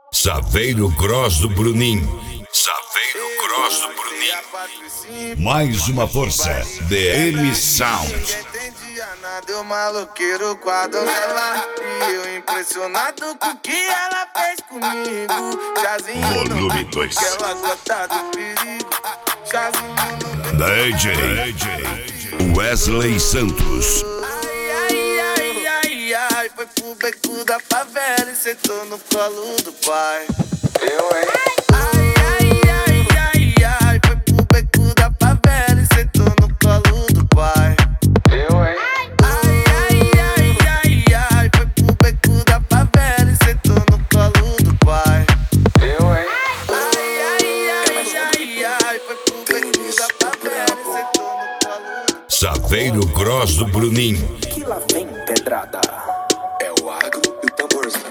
Saveiro Gross do Bruninho. Saveiro Gross do Bruninho. Mais uma força. DM Sound. Deu maloqueiro com a donzela e eu impressionado com o que ela fez comigo. Chazinho Volume 2. Aquela gota do perigo. Chazinho no DJ Wesley Santos. Ai, foi pro beco da favela e sentou no colo do pai. Eu, hein? Ai, foi pro beco da favela e sentou no colo do pai. Eu, hein? Ai, foi pro beco da favela e sentou no colo do pai. Eu, hein? Ai, foi pro beco da favela e sentou no colo do pai. Saveiro Gross do Bruninho. Que lá vem pedrada. É o agro e o tamborzinho.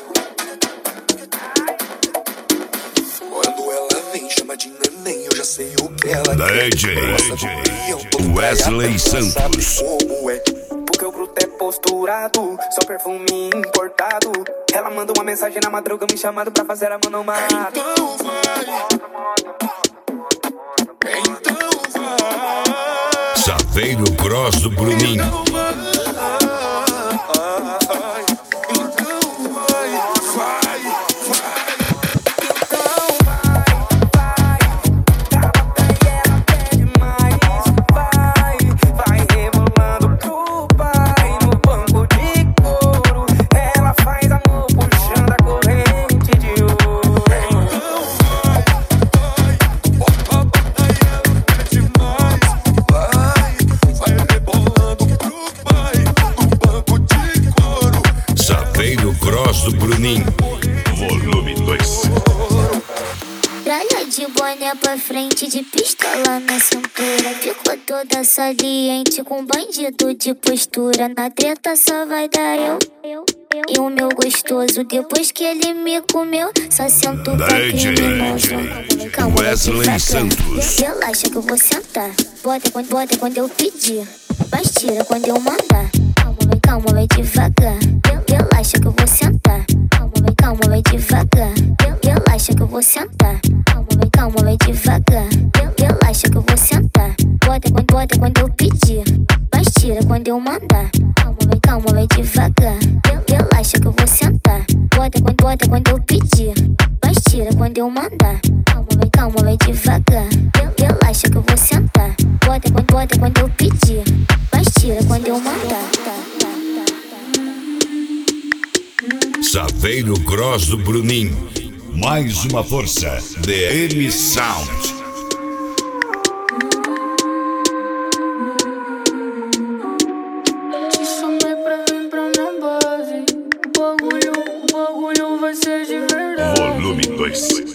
Quando ela vem, chama de neném, eu já sei o que ela quer. DJ Wesley Wesley Santos. Como é? Porque o bruto é posturado, só perfume importado. Ela manda uma mensagem na madruga me chamando pra fazer a manomada. Então vai. Saveiro Gross do Bruninho. Saveiro Gross do Bruninho. Volume 2. Tralha de boné pra frente, de pistola na cintura. Ficou toda saliente com bandido de postura. Na treta só vai dar eu e o meu gostoso. Depois que ele me comeu, só sento pra criminoso. Calma, Wesley Santos. Relaxa que eu vou sentar. Bota quando eu pedir, mas tira quando eu mandar. Calma, vai devagar. Relaxa que eu vou sentar. Calma, vai devagar. Relaxa que eu vou sentar. Calma, vai devagar. Relaxa que eu vou sentar. Bota quando eu pedir, mas tira quando eu mandar. Calma, vai devagar. Relaxa que eu vou sentar. Bota quando eu pedir, mas tira quando eu mandar. Calma, vai devagar. Relaxa que eu vou sentar. Bota quando eu pedir, mas tira quando eu mandar. Saveiro Gross do Bruninho. Mais uma força. DM Sound. Te chamei pra vir pra minha base. O bagulho vai ser de verdade. Volume 2.